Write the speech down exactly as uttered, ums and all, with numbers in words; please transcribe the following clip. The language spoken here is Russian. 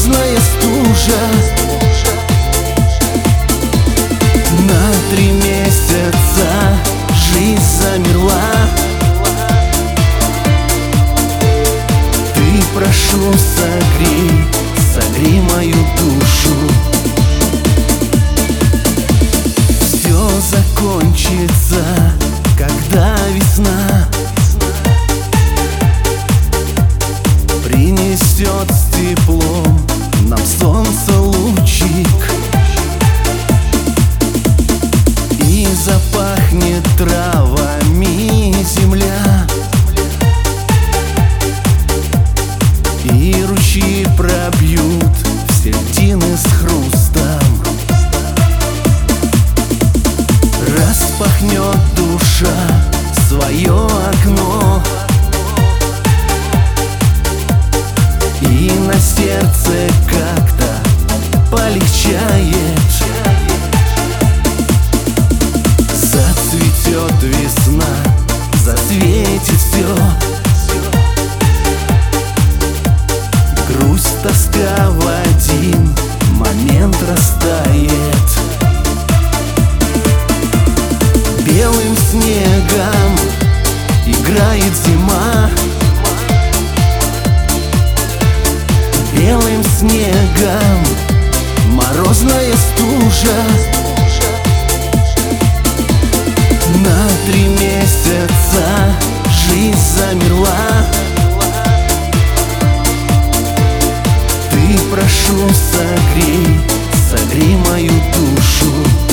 морозная стужа. На три месяца жизнь замерла. Ты, прошу, согрей, согрей мою душу. Все закончится, когда весна принесет с теплом нам солнце лучик, и запахнет травами земля, и ручьи пробьют в середины с хрустом. Распахнет душа свое окно, и на сердце как-то полегчает. Зацветет весна, засветит все. Грусть, тоска в один момент растает. Белым снегом играет зима. Белым снегом морозная стужа. На три месяца жизнь замерла. Ты, прошу, согрей, согрей мою душу.